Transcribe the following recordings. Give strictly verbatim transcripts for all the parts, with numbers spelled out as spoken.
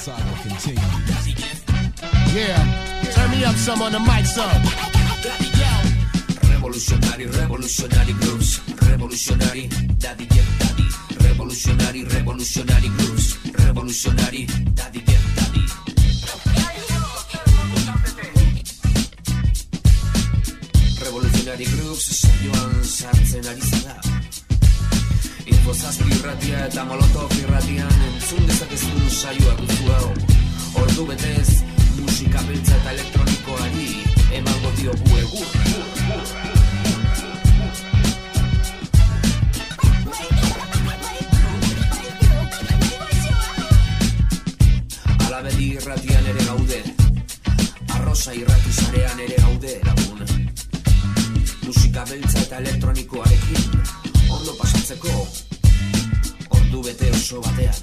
saga continues. Yeah, turn me up some on the mic, son. Revolutionary, revolutionary grooves. Revolutionary, daddy, yeah, daddy. Revolutionary, revolutionary grooves. Revolutionary, daddy, yeah, daddy. Revolutionary grooves, saioan sartzen ari zara. Infozazpi irratia eta molotov irratian entzun dezakezun saioa duzu hau. Ordu betez, musika beltza eta elektronikoari emango diogu egur. Alabedi irratian ere gaude, arroza irrati sarean ere gaude lagun. Musika beltza eta elektronikoarekin ondo pasatzeko ordu bete oso batean.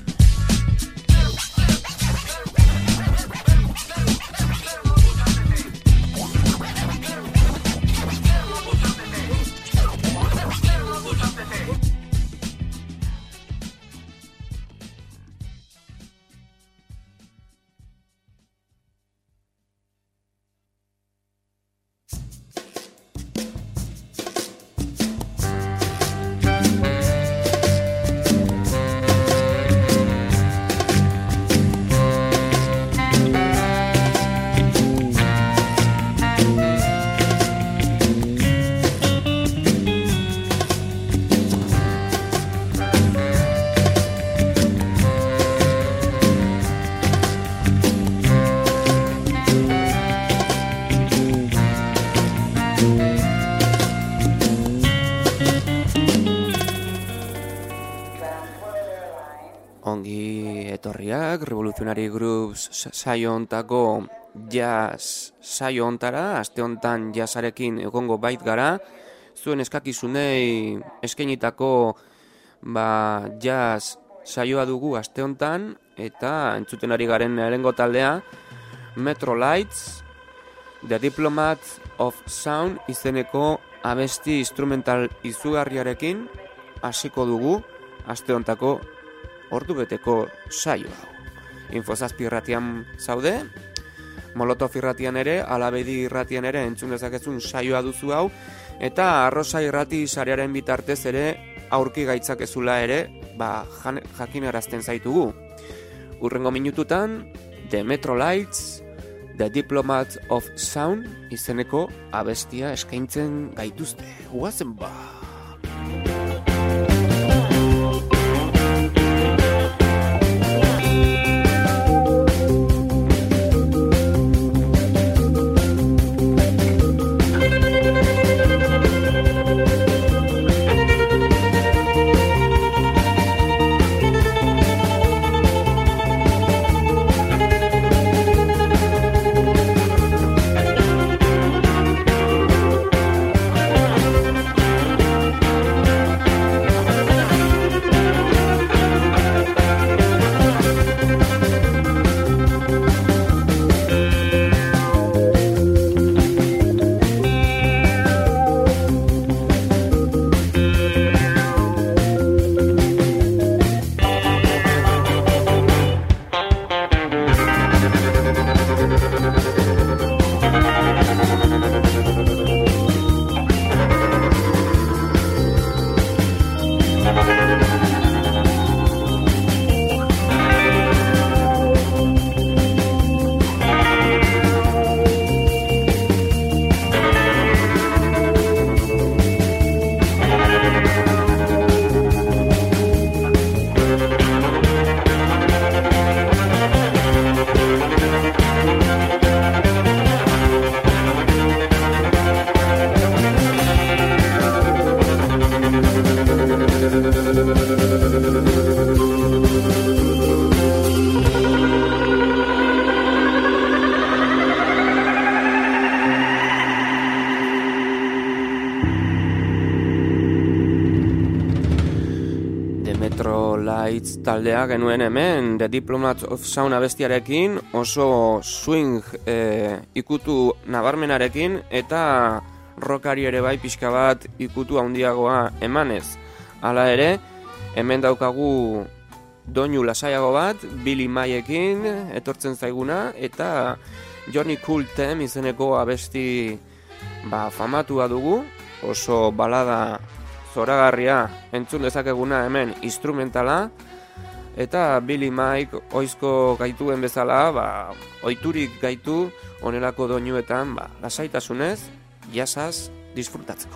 Revolutionary Grooves saio hontako jazz saio hontara, aste hontan jazzarekin egongo bait gara, zuen eskakizunei eskainitako ba, jazz saioa dugu aste hontan, eta entzuten ari garen lehengo taldea, Metro Lights, The Diplomat of Sound izeneko abesti instrumental izugarriarekin hasiko dugu aste hontako ordubeteko saioa. Infozazpi irratian zaude, Molotov irratian ere, Alabedi irratian ere entzun dezakezun saioa duzu hau, eta Arroza irrati sarearen bitartez ere aurki gaitzakezula ere, ba, jakinarazten zaitugu. Urrengo minututan, The Metro Lights, The Diplomat of Sound izeneko abestia eskaintzen gaituzte. Guazen ba! Lights taldea genuen hemen, The Diplomat of Sound abestiarekin, oso swing e, ikutu nabarmenarekin, eta rockari ere bai pixka bat ikutu handiagoa emanez. Hala ere, hemen daukagu doinu lasaiago bat, Billy Mayekin etortzen zaiguna, eta Johnny Cool Tem izeneko abesti ba, famatua dugu, oso balada zoragarria entzun dezakeguna hemen instrumentala, eta Billy Mike oizko gaituen bezala, ba, oiturik gaitu onelako doinuetan ba, lasaitasunez, jasaz disfrutatzeko.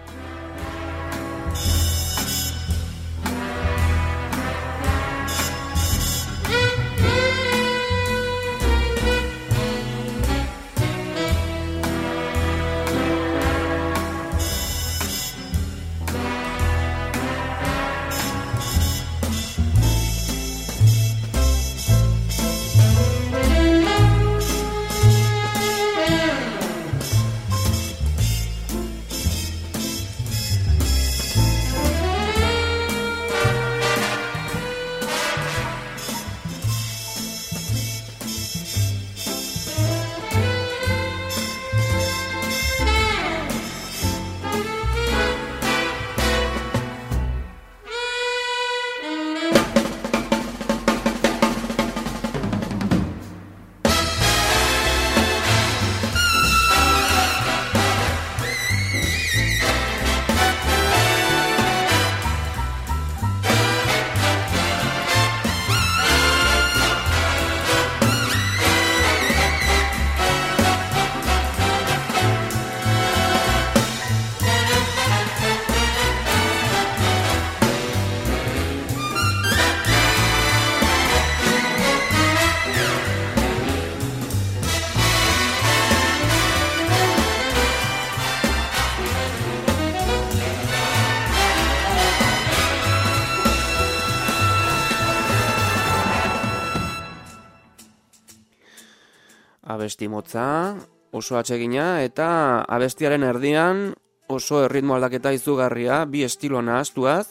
Abesti motza, oso atsegina, eta abestiaren erdian oso erritmo aldaketa izugarria, bi estilo nahaztuaz,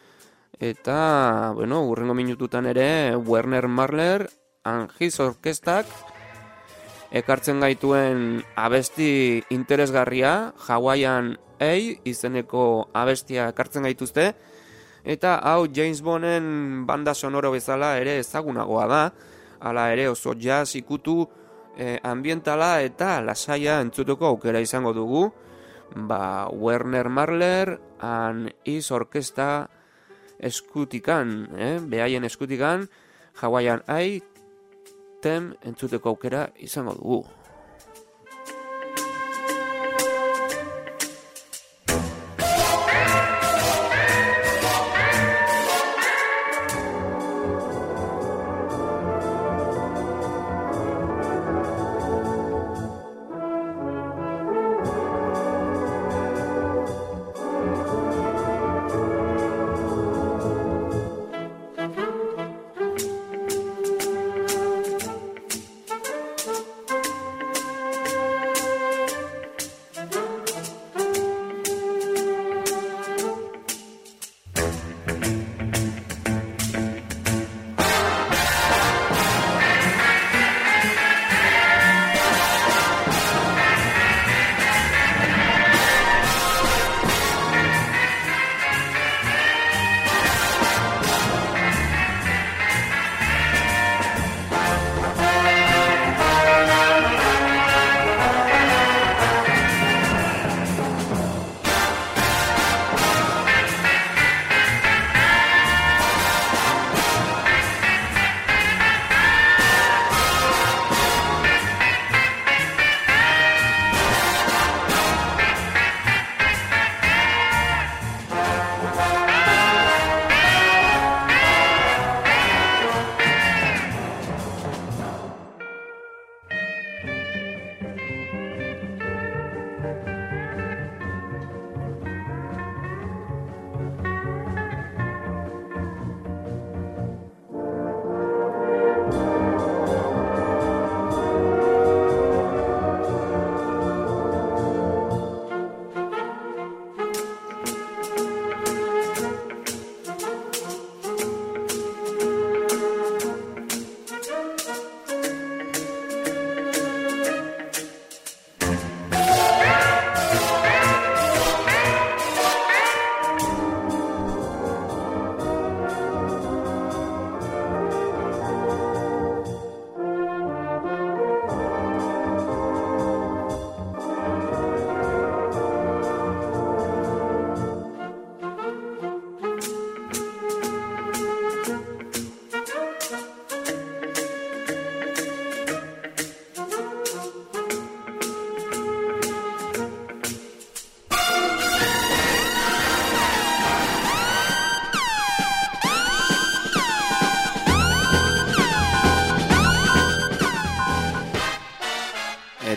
eta, bueno, urrengo minututan ere, Werner Marler and his orkestak ekartzen gaituen abesti interesgarria, Hawaiian A izeneko abestia ekartzen gaituzte, eta hau James Bonden banda sonoro bezala ere ezagunagoa da, hala ere oso jazz ikutu, E, ambientala eta lasaia entzuteko aukera izango dugu, ba, Werner Marler and his orkesta eskutikan, eh? behaien eskutikan, Hawaiian A tem entzuteko aukera izango dugu.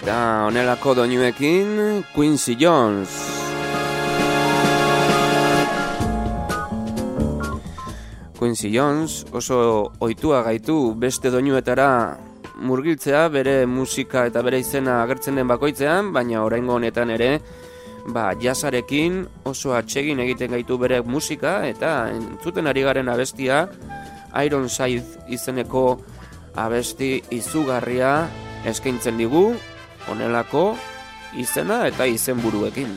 Eta honelako doinuekin Quincy Jones. Quincy Jones oso ohitua gaitu beste doinuetara murgiltzea bere musika eta bere izena agertzen den bakoitzean, baina oraingo honetan ere ba, jazzarekin oso atsegin egiten gaitu bere musika eta entzuten ari garen abestia Ironside izeneko abesti izugarria eskaintzen digu honelako izena eta izenburuekin.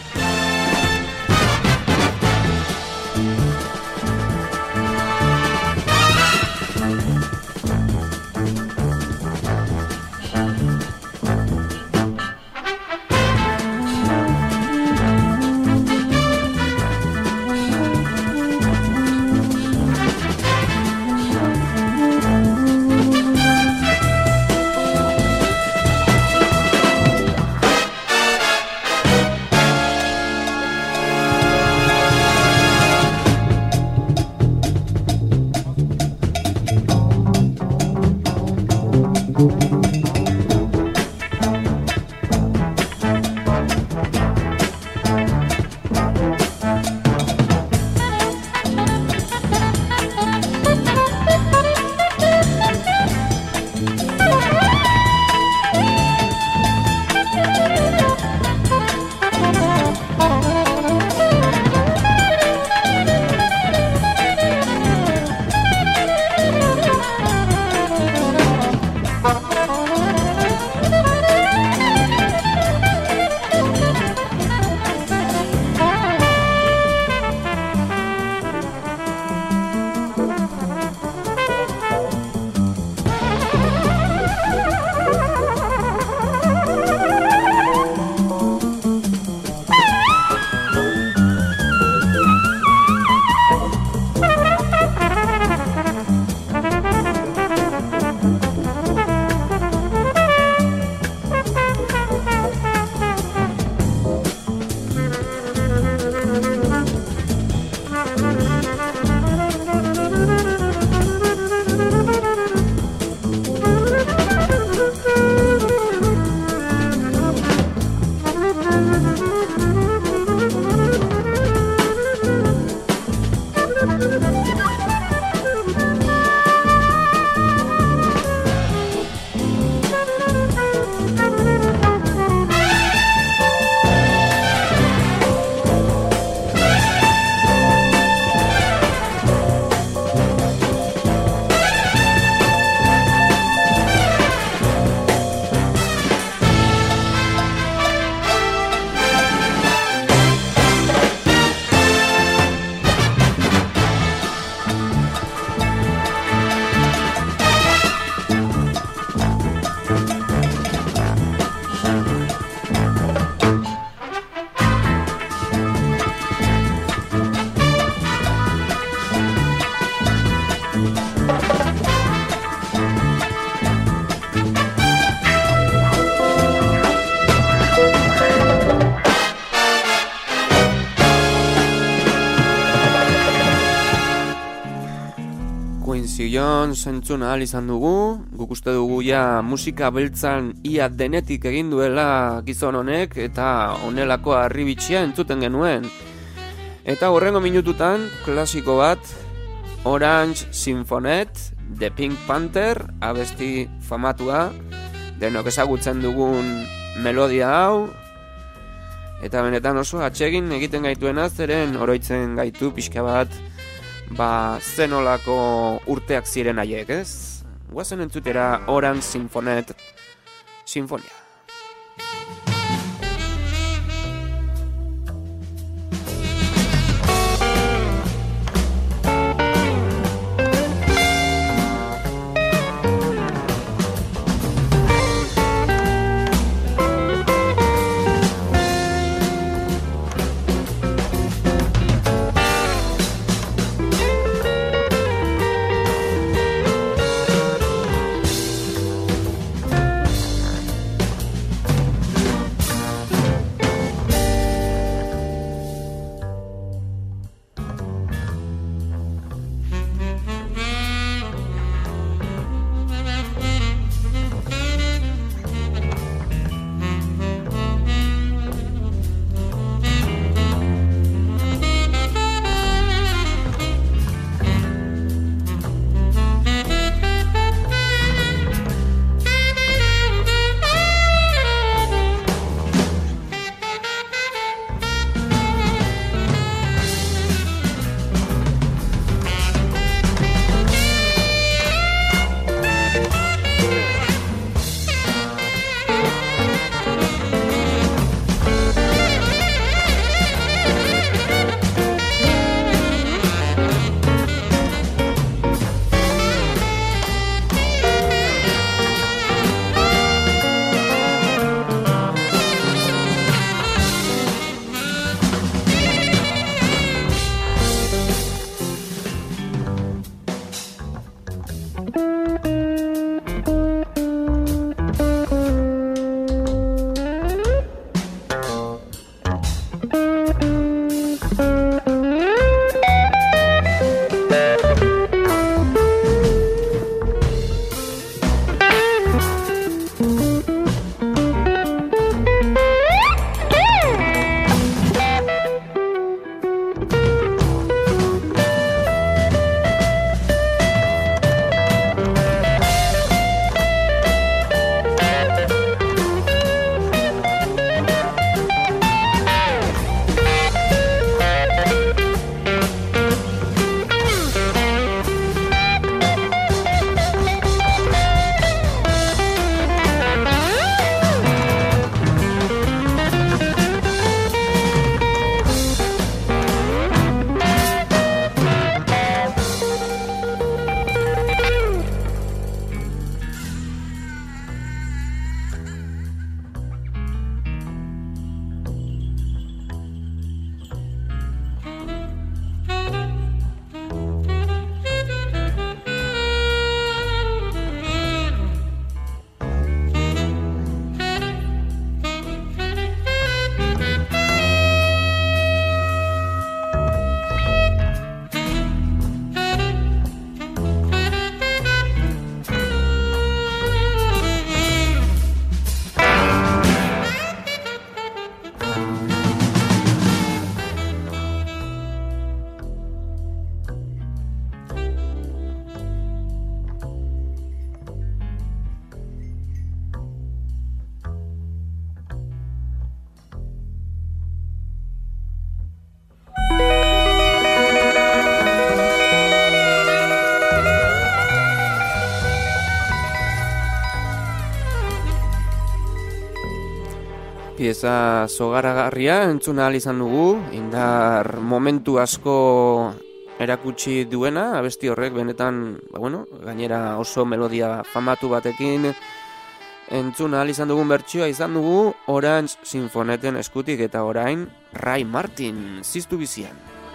Jones entzun ahal izan dugu, guk uste dugu ja musika beltzan ia denetik egin duela gizon honek eta honelako harribitxia entzuten genuen. Eta horrengo minututan klasiko bat, Orange Sinfonet, The Pink Panther, abesti famatua, denok ezagutzen dugun melodia hau, eta benetan oso atsegin egiten gaituena, zeren oroitzen gaitu pixka bat, ba, zenolako urteak ziren haiek, ez? Guazen entzutera Orange Sinfonet Sinfonia. pieza zogaragarria entzuna ahal izan dugu, indar momentu asko erakutsi duena, abesti horrek benetan, ba, bueno, gainera oso melodia famatu batekin entzuna ahal izan dugun bertsioa izan dugu Orange Sinfoneten eskutik eta orain Ray Martin ziztu bizian.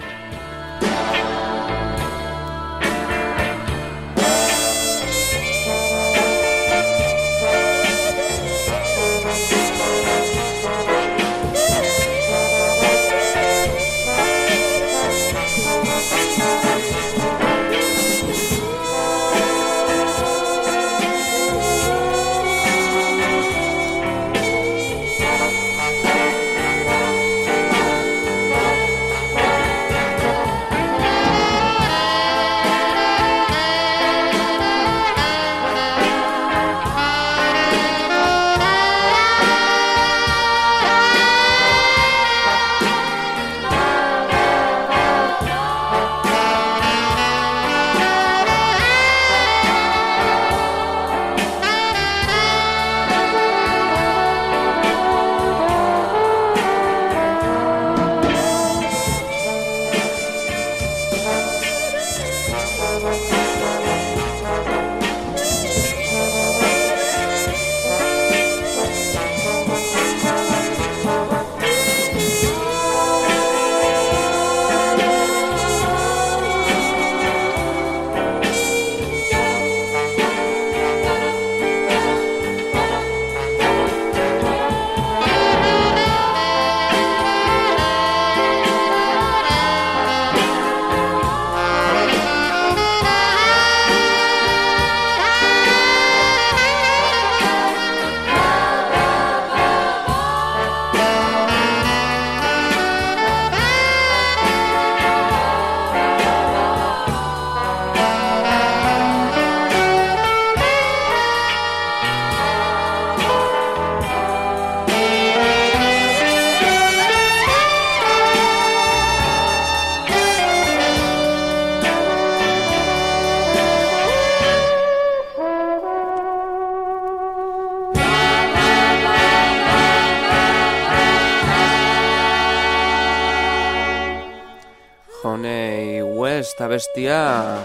Abestia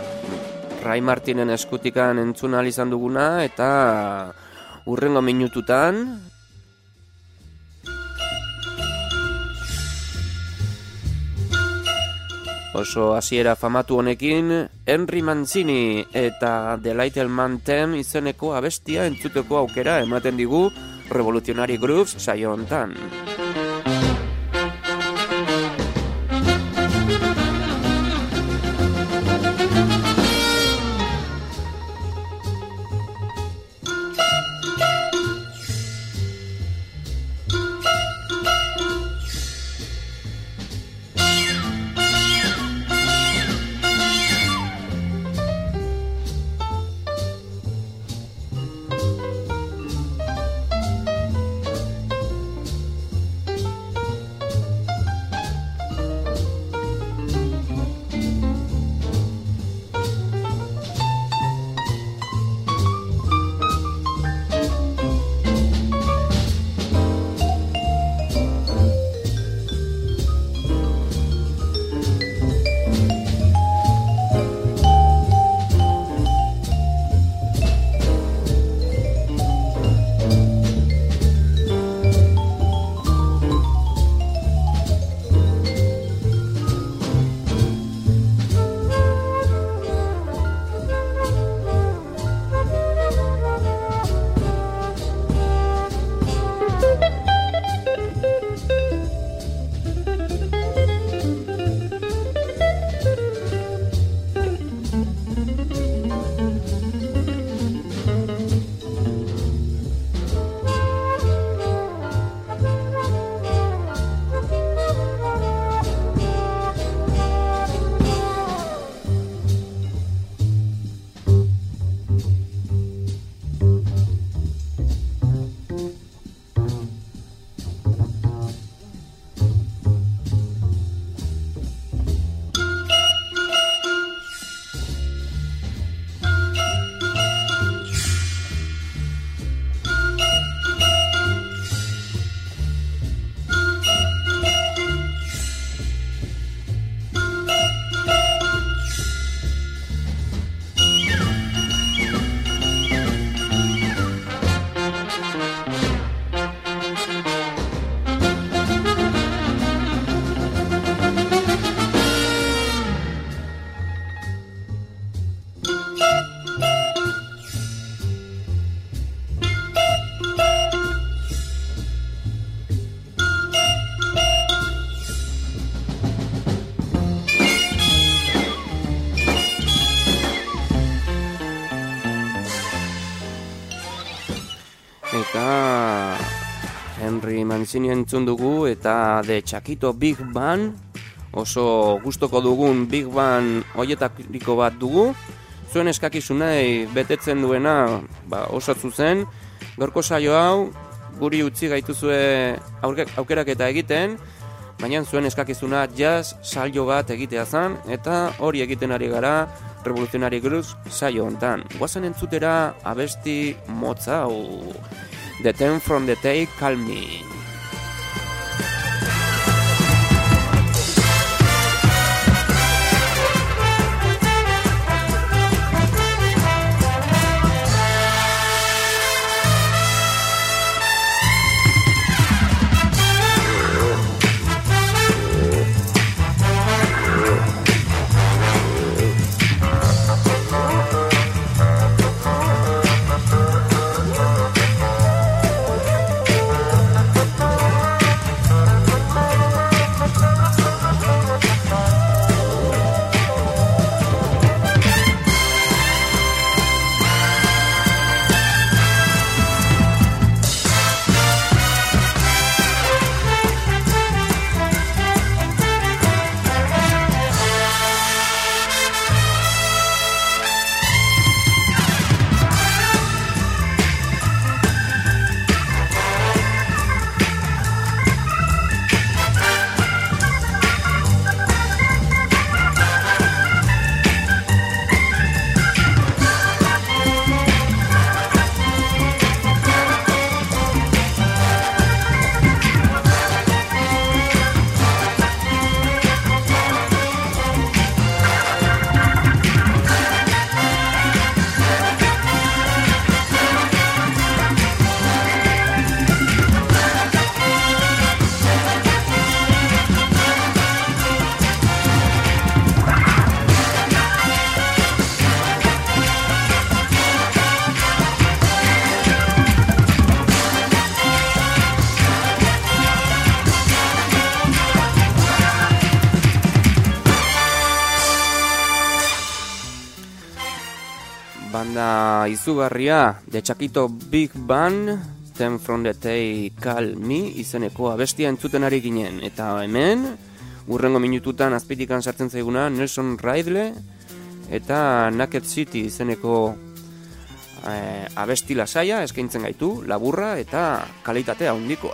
Ray Martinen eskutikan entzun ahal izan duguna eta hurrengo minututan oso hasiera famatu honekin Henry Mancini eta The Little Man Them izeneko abestia entzuteko aukera ematen digu Revolutionary Grooves saio hontan. eta Henry Mancini entzun dugu, eta The Chiquito Big Band, oso gustoko dugun Big Band hoietariko bat dugu. Zuen eskakizunei betetzen duena, ba, oso zuzen. Gaurko saio hau, guri utzi gaituzue aukeraketa egiten, baina zuen eskakizuna jazz saio bat egitea zen, eta hori egiten ari gara Revolutionary Grooves saio hontan. Guazen entzutera abesti motza hau, The Ten from the Day Call Me. Banda izugarria, The Chiquito Big Band, Ten from the Day Call Me izeneko abestia entzuten ari ginen. Eta hemen, urrengo minututan azpitikan sartzen zaiguna Nelson Riddle eta Naked City izeneko eh, abesti lasaia eskaintzen gaitu, laburra eta kalitatea handikoa.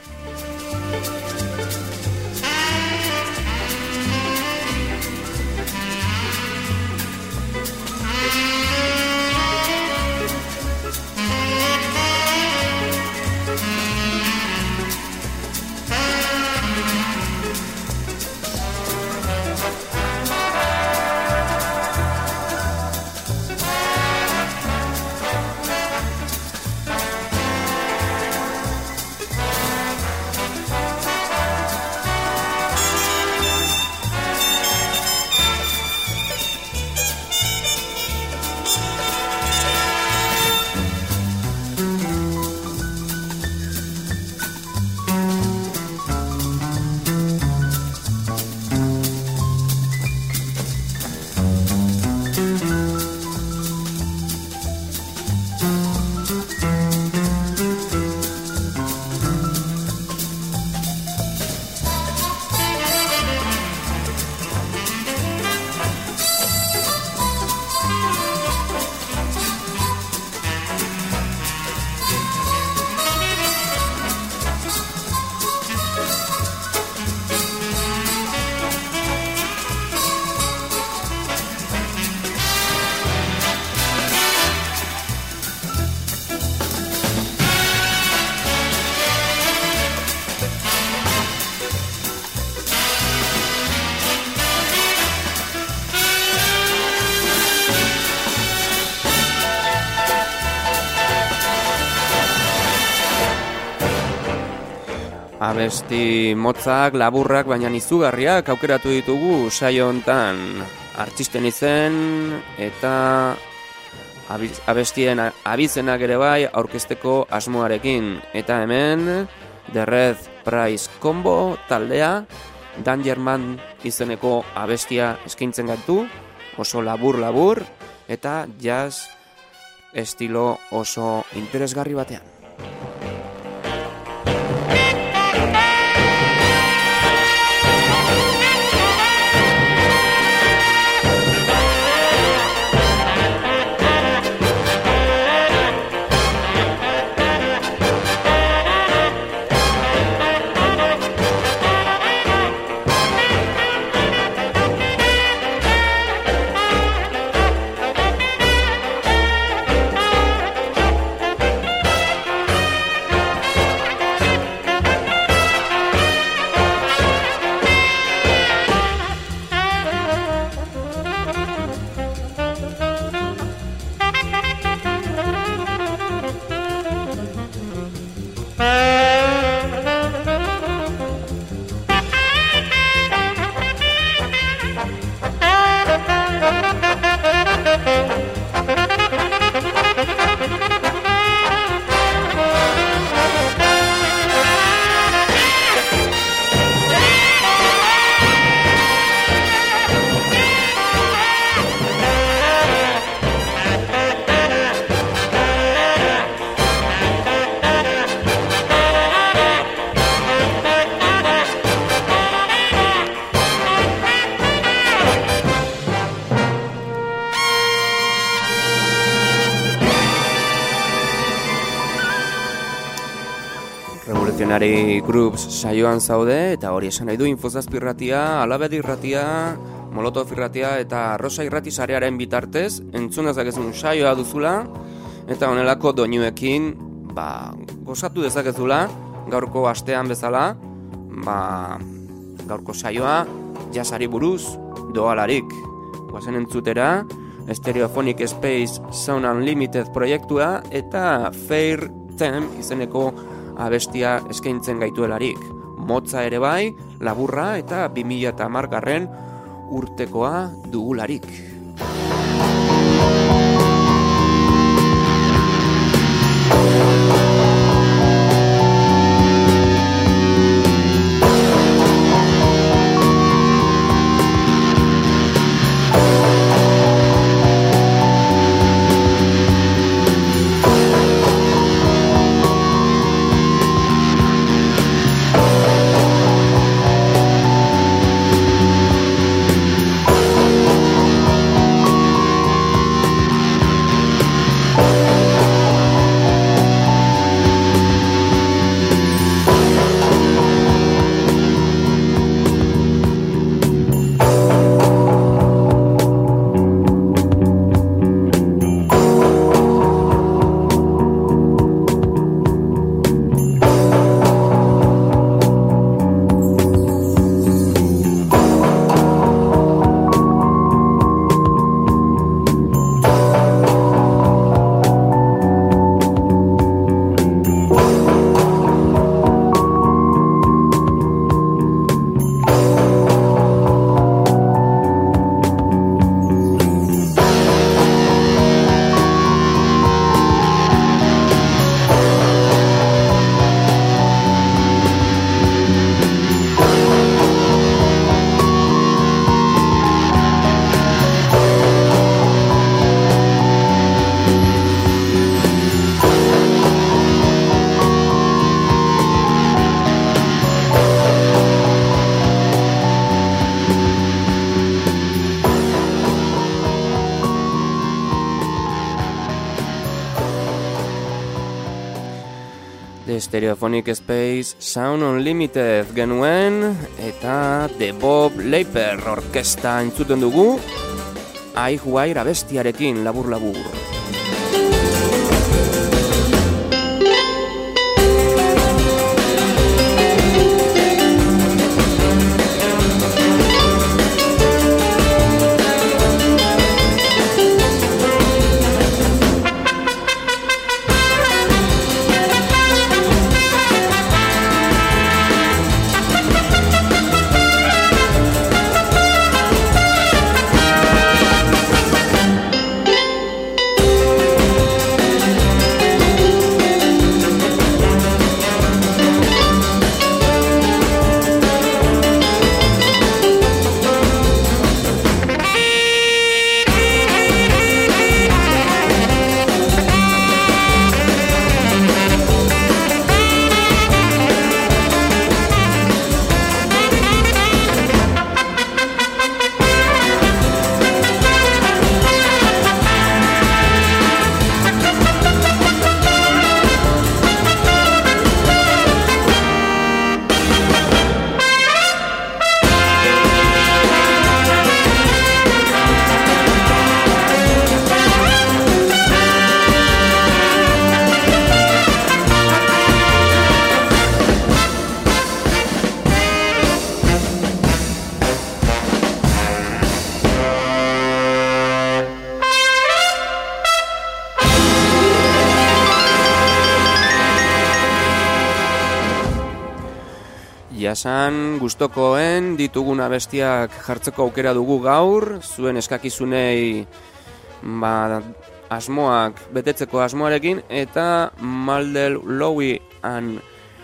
Abesti motzak, laburrak, baina izugarriak aukeratu ditugu saio hontan. Artisten izen eta abestien abizenak ere bai aurkezteko asmoarekin. Eta hemen The Red Price Combo taldea Dangerman izeneko abestia eskaintzen gaitu, oso labur-labur eta jazz estilo oso interesgarri batean. Binary Groups saioan zaude, eta hori esan nahi du Infozazpi irratia, Alabedi irratia, Molotov irratia eta Rosa irrati sarearen bitartez entzun dezakezun saioa duzula, eta honelako doinuekin ba, gozatu dezakezula gaurko astean bezala, ba, gaurko saioa jasari buruz doalarik. Guazen entzutera Stereophonic Space Sound Unlimited proiektua eta Fair Tem izeneko abestia eskaintzen gaituelarik. Motza ere bai, laburra eta bi mila hamargarren urtekoa dugularik. Stereophonic Space Sound Unlimited genuen eta The Bob Leiper orkesta entzuten dugu I Wire abestiarekin labur-labur. Jasan gustokoen ditugun abestiak jartzeko aukera dugu gaur, zuen eskakizunei ba, asmoak betetzeko asmoarekin, eta Maldel Lowy and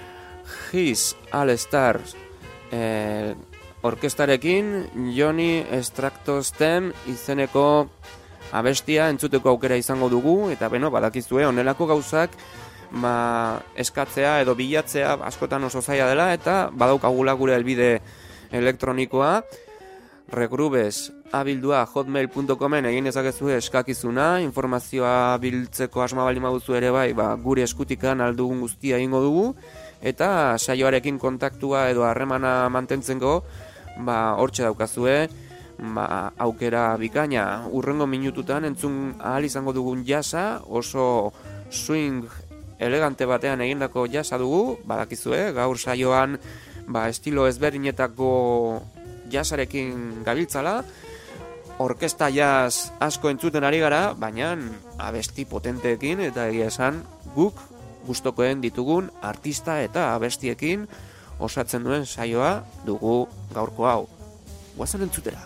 His All Stars eh, orkestarekin Johnny Stratostem izeneko abestia entzuteko aukera izango dugu, eta beno, badakizue honelako gauzak ba, eskatzea edo bilatzea askotan oso zaila dela, eta badaukagula gure helbide elektronikoa regrubes abildua hotmail punto comen egin ezakezu eskakizuna, informazioa biltzeko asma baldin baduzu ere bai, ba, gure eskutikan aldugun guztia egingo dugu, eta saioarekin kontaktua edo harremana mantentzeko, ba, hortxe daukazue, ba, aukera bikaina. Urrengo minututan entzun ahal izango dugun jasa, oso swing elegante batean egindako jasa dugu, badakizue, gaur saioan ba, estilo ezberdinetako jasarekin gabiltzala, orkesta jazz asko entzuten ari gara, baina abesti potenteekin eta egia esan guk gustokoen ditugun artista eta abestiekin osatzen duen saioa dugu gaurko hau. Guazen entzutera.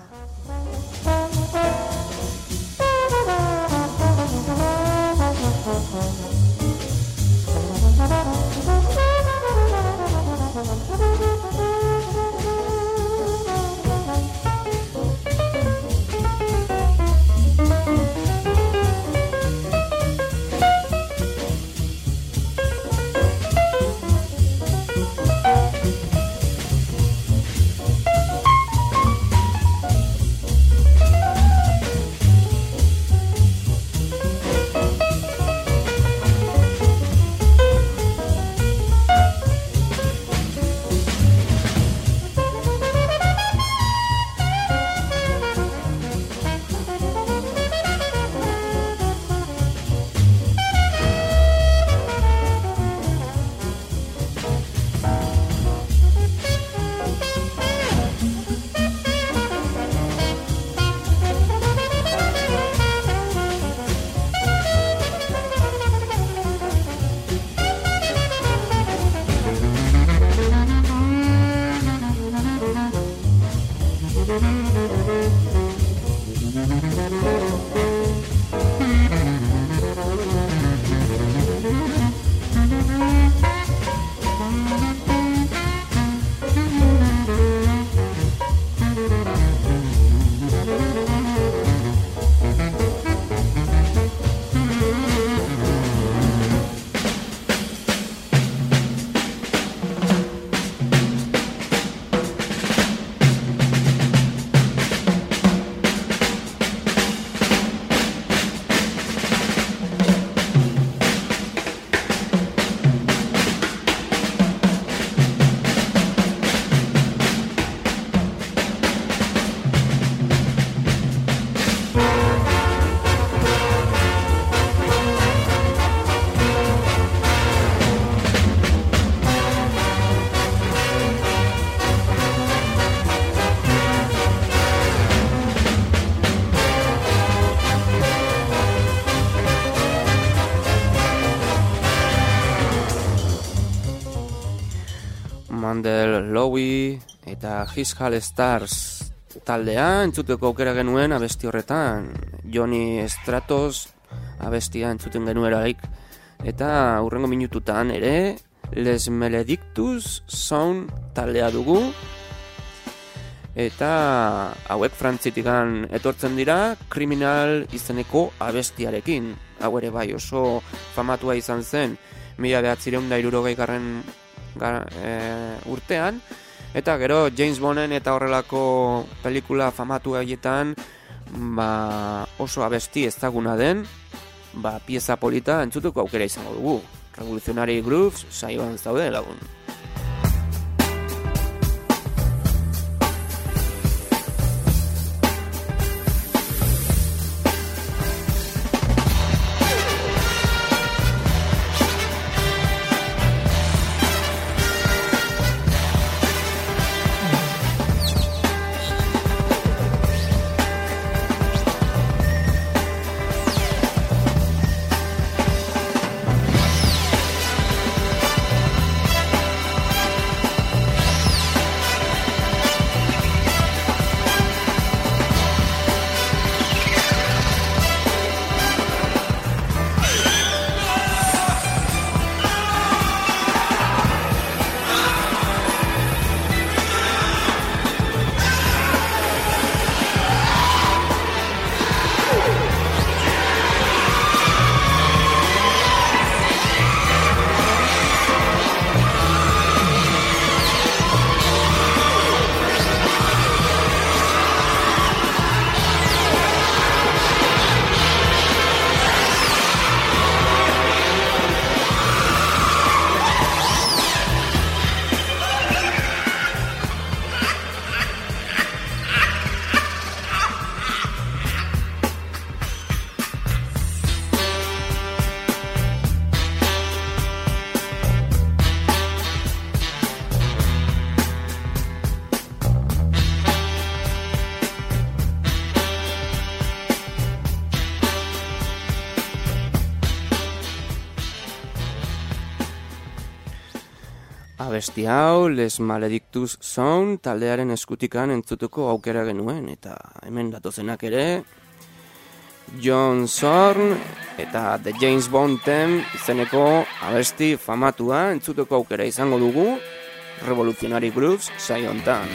Mandel Lowy eta His Hall Stars taldea entzuteko aukera genuen abesti horretan. Johnny Stratos abestia entzuten genueraik, eta hurrengo minututan ere Les Maledictus Sound taldea dugu, eta hauek Frantzitikan etortzen dira Criminal izeneko abestiarekin. Hau ere bai oso famatua izan zen mila bederatziehun eta hirurogeigarren Gar, e, urtean, eta gero James Bonden eta horrelako pelikula famatu haietan ba, oso abesti ezaguna den ba, pieza polita entzutuko aukera izango dugu. Revolutionary Grooves saioan zaude lagun. Abesti hau, Les Maledictus Sound taldearen eskutikan entzuteko aukera genuen, eta hemen datozenak ere, John Zorn eta The James Bond Theme izeneko abesti famatua entzuteko aukera izango dugu, Revolutionary Grooves saio hontan.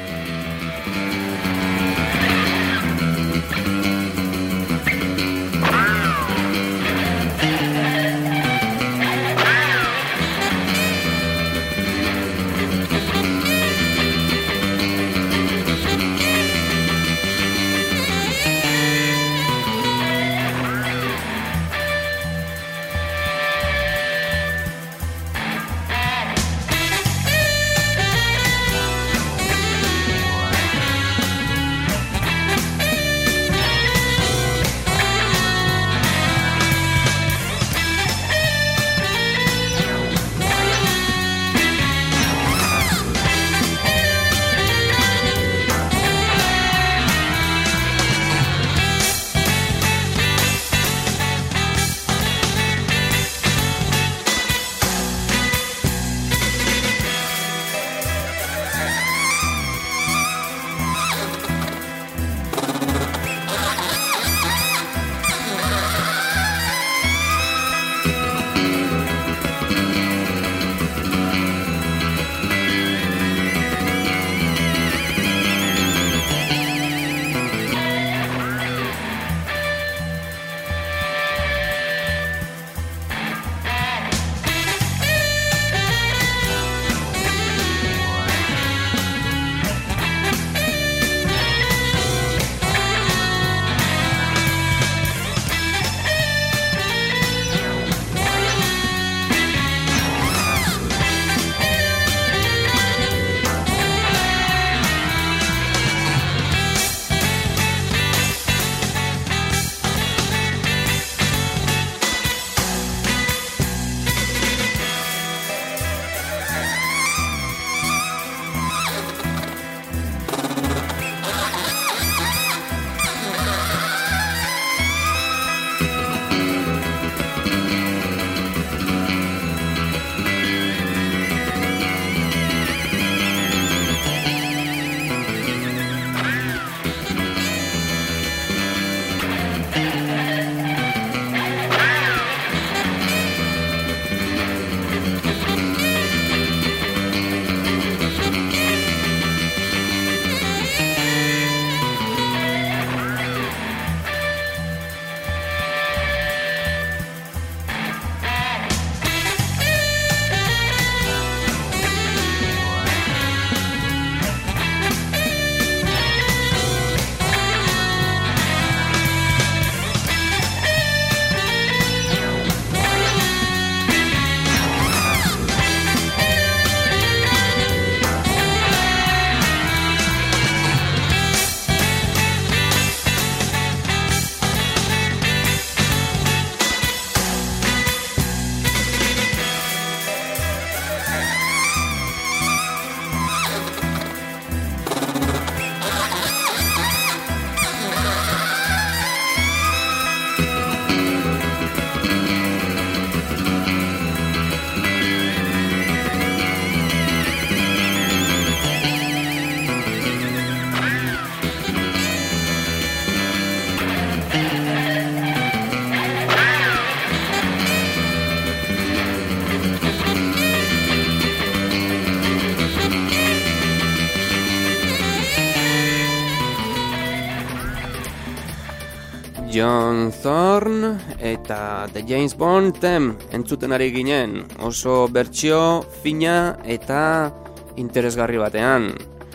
John Zorn eta The James Bond Theme entzuten ari ginen, oso bertsio fina eta interesgarri batean.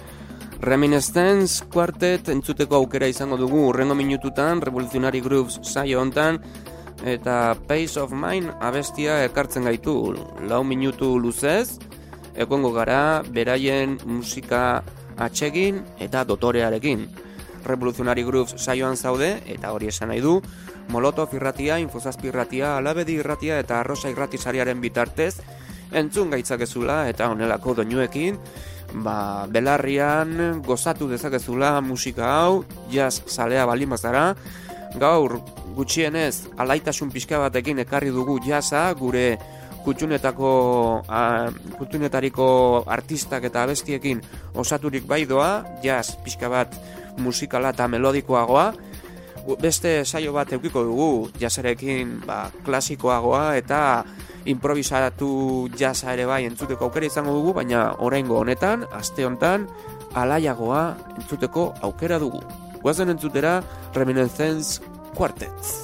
Reminiscence Quartet entzuteko aukera izango dugu urrengo minututan Revolutionary Grooves saio hontan, eta Pace of Mind abestia ekartzen gaitu. Lau minutu luzez egongo gara beraien musika atsegin eta dotorearekin. Revolutionary Grooves saioan zaude, eta hori esan nahi du, Molotov irratia, Infozazpi irratia, Alabedi irratia eta Arrosa irratisariaren bitartez entzun gaitzakezula eta honelako doinuekin, ba, belarrian gozatu dezakezula musika hau, jazz salea baldin bazara. Gaur gutxienez alaitasun pixka batekin ekarri dugu jazza gure kutxunetako a, kutxunetariko artistak eta abestiekin osaturik bai doa, jazz pixka bat musikala eta melodikoagoa. Beste saio bat eukiko dugu jazzarekin ba, klasikoagoa eta improvisatu jazza ere bai entzuteko aukera izango dugu, baina oraingo honetan, aste honetan, alaiagoa entzuteko aukera dugu. Guazen entzutera Reminiscence Quartet.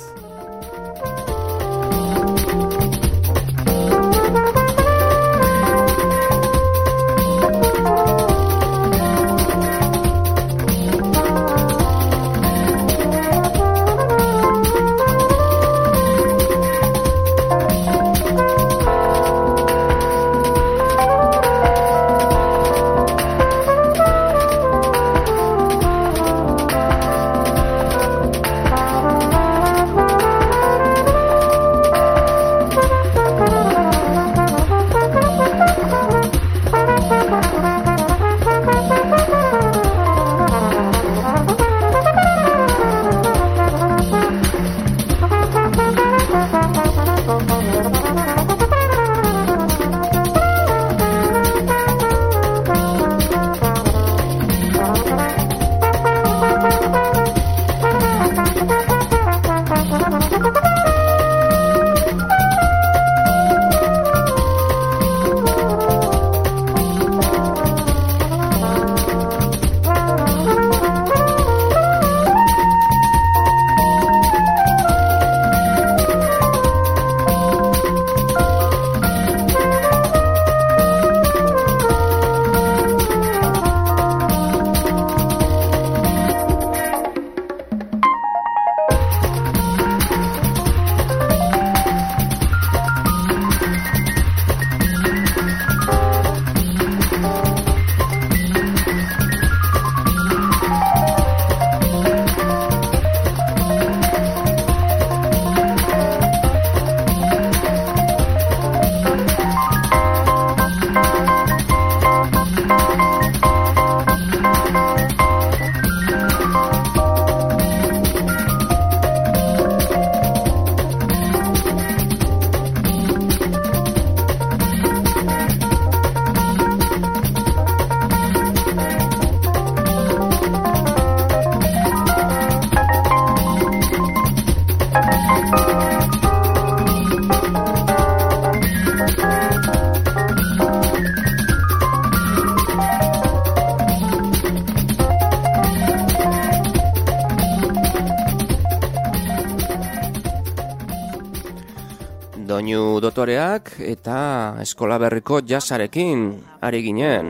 Doinu dotoreak eta eskola berriko jazzarekin ari ginen.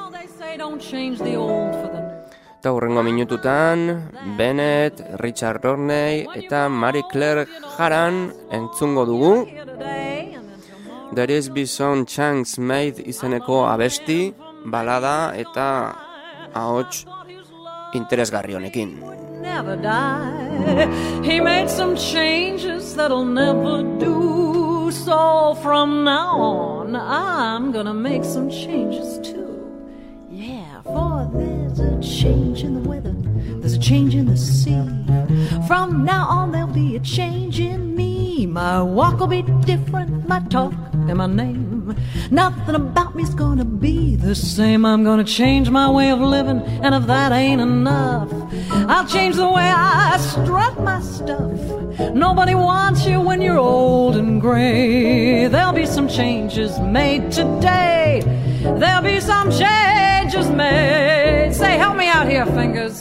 Eta hurrengo minututan Bennett, Richard Rodney eta Marie Claire Haran entzungo dugu. There is be some chance made izeneko abesti, balada eta ahots interesgarri honekin. Never die. He made some changes that'll never do. So from now on, I'm gonna make some changes too. Yeah, for there's a change in the weather, there's a change in the sea. From now on, there'll be a change in me. My walk will be different, my talk and my name. Nothing about me's gonna be the same. I'm gonna change my way of living, and if that ain't enough, I'll change the way I strut my stuff. Nobody wants you when you're old and gray. There'll be some changes made today. There'll be some changes made. Say, help me out here, fingers.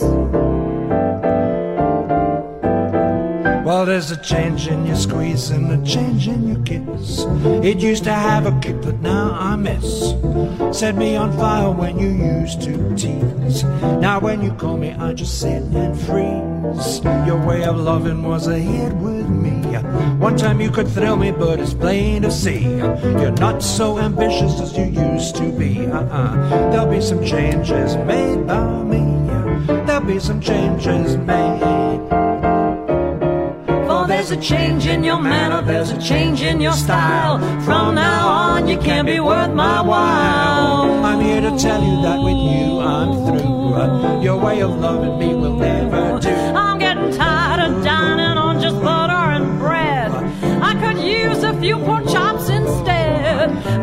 Well, there's a change in your squeeze and a change in your kiss. It used to have a kick, but now I miss. Set me on fire when you used to tease. Now when you call me, I just sit and freeze. Your way of loving was a hit with me. One time you could thrill me, but it's plain to see you're not so ambitious as you used to be. Uh-uh. There'll be some changes made by me. There'll be some changes made. There's a change in your manner, there's a change in your style. From now on, you can't be worth my while. I'm here to tell you that with you I'm through. Your way of loving me will never do. I'm getting tired of dining on just butter and bread. I could use a few pork chops instead.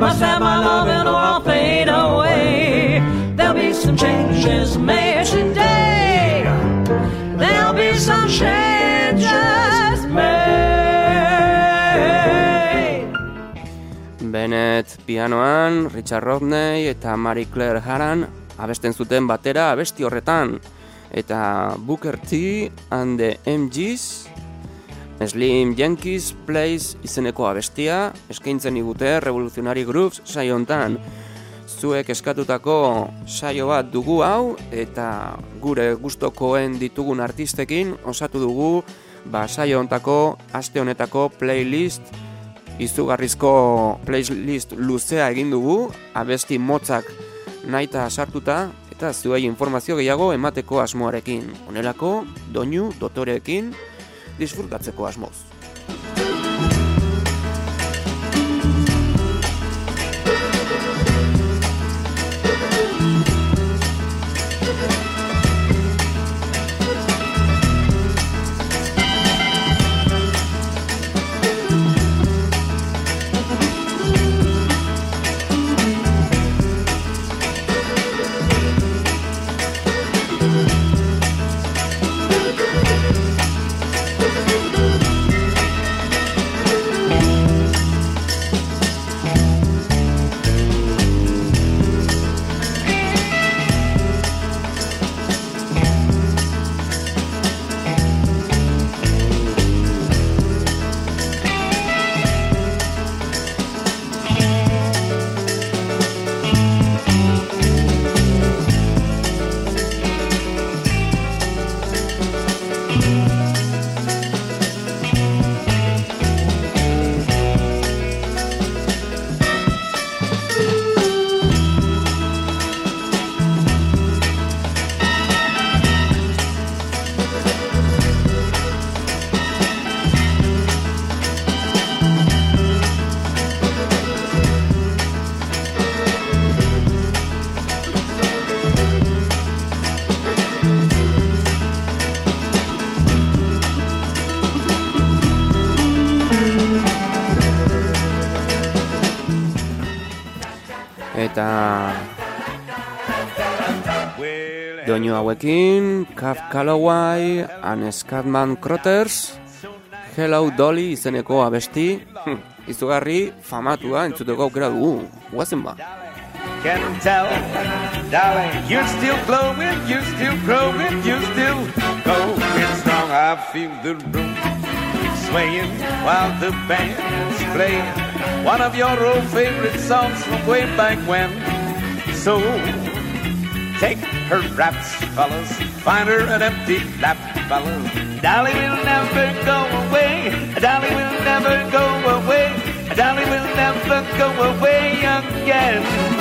must have my loving or I'll fade away. There'll be some changes made today. There'll be some changes made. Bennett pianoan, Richard Rodney eta Marie Claire Haran abesten zuten batera abesti horretan. Eta Booker T and the M Gs Slim Yankees Plays izeneko abestia eskaintzen digute Revolutionary Grooves saio hontan. Zuek eskatutako saio bat dugu hau eta gure gustokoen ditugun artistekin osatu dugu ba saio hontako aste honetako playlist izugarrizko playlist luzea egin dugu abesti motzak naita sartuta eta zuei informazio gehiago emateko asmoarekin. Honelako doinu dotoreekin disfrutatzeko asmoz. Eta doinu hauekin Cab Calloway and Scatman Crothers Hello Dolly izeneko abesti izugarri famatua entzuteko aukera dugu. Guazen ba. Can tell, darling, you're still glowing, you're still growing, you're still going strong. I feel the room swaying while the band's playing one of your old favorite songs from way back when. So take her raps, fellas, find her an empty lap, fellas. Dolly will never go away, Dolly will never go away, Dolly will never go away again.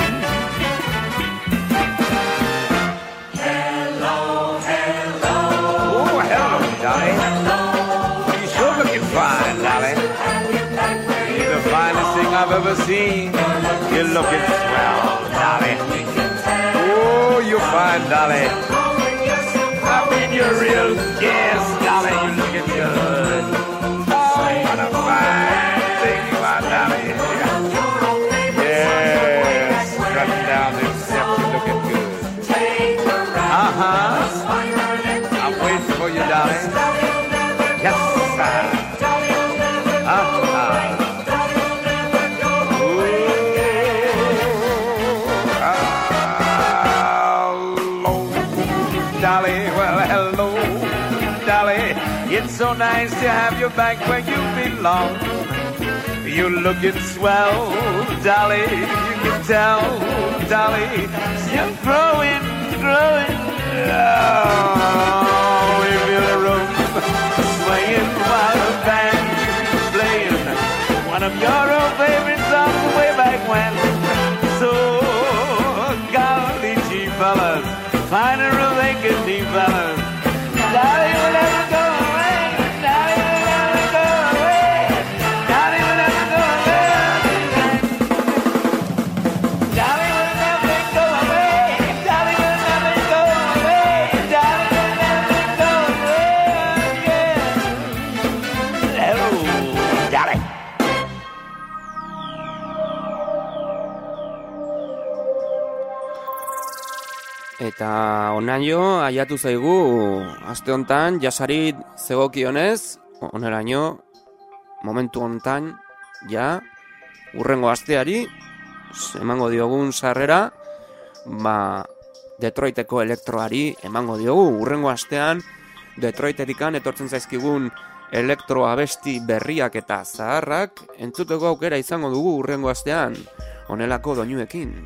Hello, hello. Oh, hello, Dolly. Hello. You're sure looking fine, Dolly. You're the finest thing I've ever seen. You're looking swell, Dolly. Oh, you're fine, Dolly. I mean, you're real, yes, Dolly, you're looking good. Oh, what a fine thing you are, Dolly. Yes, strutting down this step, you're looking good. Uh-huh. I'm waiting for you, Dolly. Yes, sir. Uh-huh. Dolly, well, hello, Dolly. It's so nice to have you back where you belong. You're looking swell, Dolly. You can tell, Dolly. You're growing, growing. Oh, we feel the room swaying while the band's playing one of your old favorite songs way back when. So, golly gee, fellas, find her a vacancy, fellas. Dolly will never go away. Dolly will never go away. Dolly will never go away. Dolly will never go away. Dolly will never go away. Dolly will never Eta onaino, aiatu zaigu, aste hontan, jasari zegokionez, oneraino, momentu hontan, ja, urrengo asteari, emango diogun sarrera, ba, Detroiteko elektroari emango diogu. Urrengo astean, Detroiterikan etortzen zaizkigun elektro abesti berriak eta zaharrak, entzuteko aukera izango dugu urrengo astean, honelako doinuekin.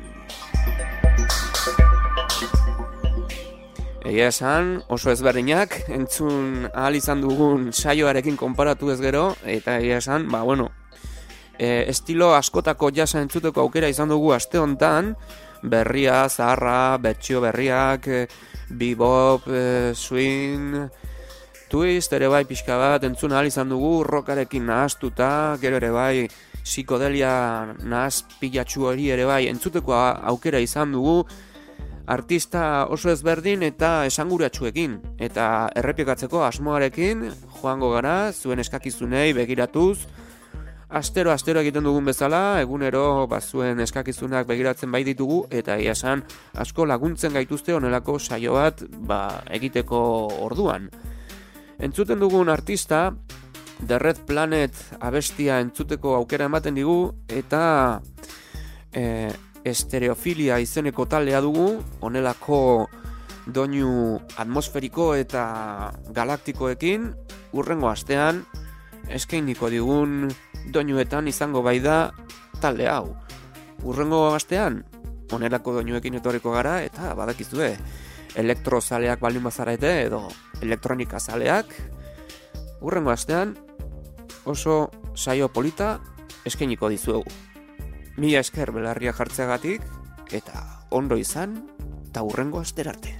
Egia esan, oso ezberdinak, entzun ahal izan dugun saioarekin konparatu ez gero, eta egia esan, ba, bueno, e, estilo askotako jasa entzuteko aukera izan dugu aste hontan, berria, zaharra, bertsio berriak, e, bebop, e, swing, twist, ere bai pixka bat, entzun ahal izan dugu, rockarekin nahaztuta, gero ere bai, psikodelia nahaz pilatxu hori ere bai, entzuteko aukera izan dugu, artista oso ezberdin eta esanguratsuekin, eta errepikatzeko asmoarekin joango gara, zuen eskakizunei begiratuz, astero astero egiten dugun bezala, egunero ba, zuen eskakizunak begiratzen bai ditugu, eta egia esan asko laguntzen gaituzte honelako saio bat ba, egiteko orduan. Entzuten dugun artista, The Red Planet abestia entzuteko aukera ematen digu, eta e, Estereofilia izeneko taldea dugu, honelako doinu atmosferiko eta galaktikoekin, urrengo astean eskainiko digun doinuetan izango bai da talde hau. Urrengo astean honelako doinuekin etorriko gara, eta badakizue, elektrozaleak baldin bazarete edo elektronika zaleak, urrengo astean oso saio polita eskainiko dizuegu. Mila esker belarria jartzeagatik, eta ondo izan, eta hurrengo asterarte.